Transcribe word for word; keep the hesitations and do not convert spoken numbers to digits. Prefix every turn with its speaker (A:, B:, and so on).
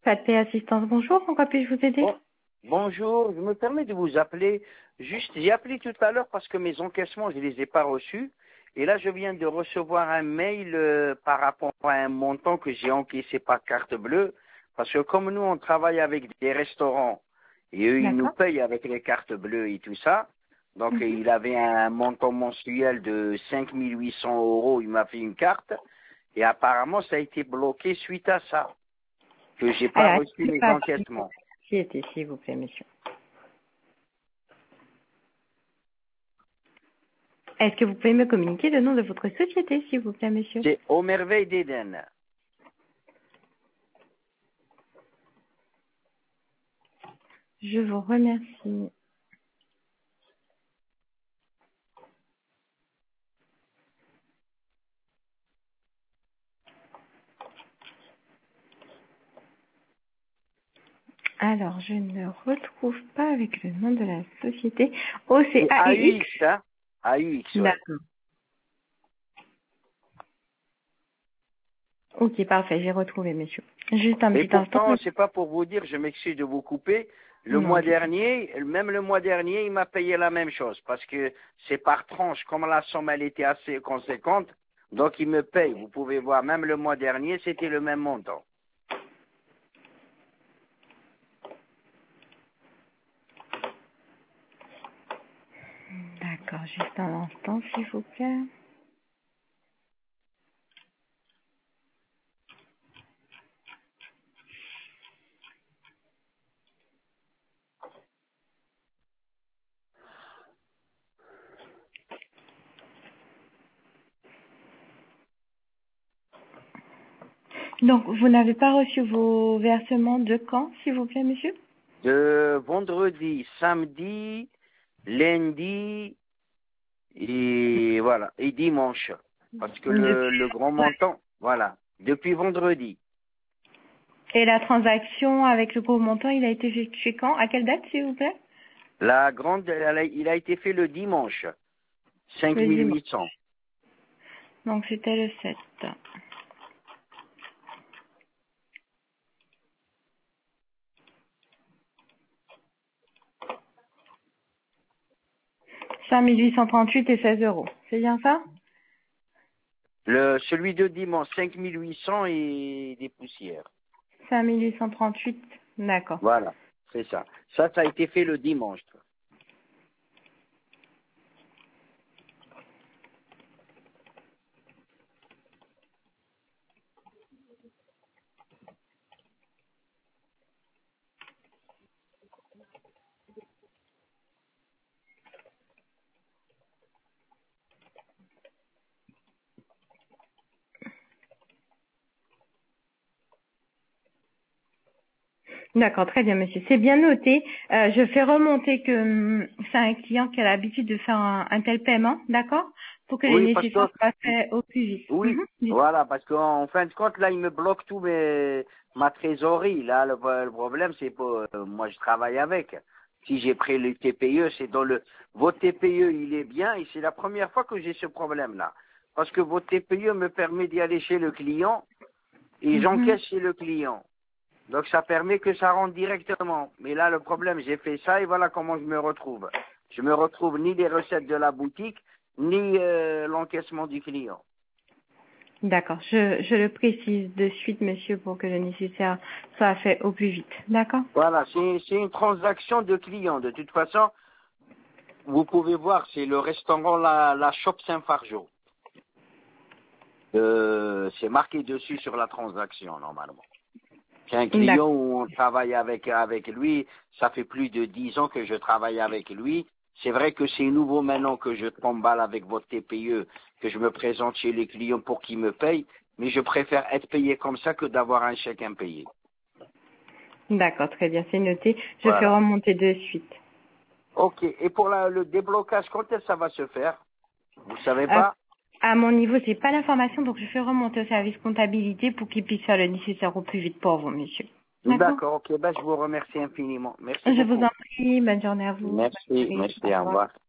A: Fat P Assistance, bonjour, en quoi puis-je vous aider?
B: Bon, bonjour, je me permets de vous appeler. Juste, j'ai appelé tout à l'heure parce que mes encaissements, je ne les ai pas reçus. Et là, je viens de recevoir un mail euh, par rapport à un montant que j'ai encaissé par carte bleue. Parce que comme nous, on travaille avec des restaurants et eux, ils nous
A: D'accord.
B: payent avec les cartes bleues et tout ça. Donc,
A: Mhm.
B: il avait un montant mensuel de cinq mille huit cents euros. Il m'a fait une carte. Et apparemment, ça a été bloqué suite à ça, que j'ai pas
A: Alors,
B: reçu
A: est-ce que
B: mes
A: pas votre
B: encaissements.
A: société, s'il vous plaît, monsieur? Est-ce que vous pouvez me communiquer le nom de votre société, s'il vous plaît, monsieur?
B: C'est Aux Merveilles d'Éden.
A: Je vous remercie. Alors, je ne retrouve pas avec le nom de la société. Oh, c'est
B: C'est
A: A U X?
B: A U X, hein? A U X, ouais.
A: D'accord. Ok, parfait, j'ai retrouvé, monsieur. Juste un
B: Et
A: petit instant.
B: pourtant, c'est pas pour vous dire, je m'excuse de vous couper. Le
A: Non,
B: mois
A: du tout.
B: dernier, même le mois dernier, il m'a payé la même chose parce que c'est par tranche. Comme la somme, elle était assez conséquente, donc il me paye. Vous pouvez voir, même le mois dernier, c'était le même montant.
A: D'accord, juste un instant, s'il vous plaît. Donc, vous n'avez pas reçu vos versements de quand, s'il vous plaît, monsieur?
B: De vendredi, samedi, lundi et voilà, et dimanche. Parce que le,
A: Depuis.
B: le grand
A: Ouais.
B: montant, voilà, depuis vendredi.
A: Et la transaction avec le gros montant, il a été effectué quand? À quelle date, s'il vous plaît?
B: La grande, elle a- il a été fait le dimanche,
A: Le dimanche.
B: cinq mille huit cents.
A: Donc, c'était le sept. cinq mille huit cent trente-huit et seize euros. C'est bien ça?
B: Le, celui de dimanche, cinq mille huit cents et des poussières.
A: cinq mille huit cent trente-huit. D'accord.
B: Voilà, c'est ça. Ça, ça a été fait le dimanche.
A: D'accord, très bien, monsieur. C'est bien noté. Euh, je fais remonter que hum, c'est un client qui a l'habitude de faire un, un tel paiement, d'accord? Pour que les
B: Oui, parce que,
A: nécessaires soient faits au plus vite.
B: oui,
A: Mhm. Dites-
B: voilà, parce qu'en en fin de compte, là, il me bloque tout mes, ma trésorerie. Là, le, le problème, c'est pas, euh, moi, je travaille avec. Si j'ai pris le T P E, c'est dans le, votre T P E, il est bien, et c'est la première fois que j'ai ce problème-là. Parce que votre T P E me permet d'y aller chez le client, et
A: Mhm.
B: j'encaisse chez le client. Donc ça permet que ça rentre directement. Mais là, le problème, j'ai fait ça et voilà comment je me retrouve. Je me retrouve ni les recettes de la boutique, ni euh, l'encaissement du client.
A: D'accord. Je, je le précise de suite, monsieur, pour que le nécessaire soit fait au plus vite. D'accord?
B: Voilà, c'est c'est une transaction de client. De toute façon, vous pouvez voir, c'est le restaurant La, la Shop Saint-Fargeau. Euh, c'est marqué dessus sur la transaction, normalement. C'est un client
A: D'accord.
B: où on travaille avec, avec lui. Ça fait plus de dix ans que je travaille avec lui. C'est vrai que c'est nouveau maintenant que je t'emballe avec votre T P E, que je me présente chez les clients pour qu'ils me payent. Mais je préfère être payé comme ça que d'avoir un chèque impayé.
A: D'accord, très bien, c'est noté. Je fais
B: Voilà.
A: remonter de suite.
B: Ok. Et pour la- le déblocage, quand est-ce que ça va se faire? Vous savez
A: À,
B: pas?
A: à mon niveau, c'est pas l'information, donc je fais remonter au service comptabilité pour qu'ils puissent faire le nécessaire au plus vite pour vous, monsieur. D'accord?
B: D'accord. Ok. Ben, je vous remercie infiniment. Merci
A: Je vous
B: beaucoup.
A: en prie. Bonne journée à vous. Bonne
B: Merci.
A: soirée. Au
B: Merci. Au
A: revoir.
B: revoir.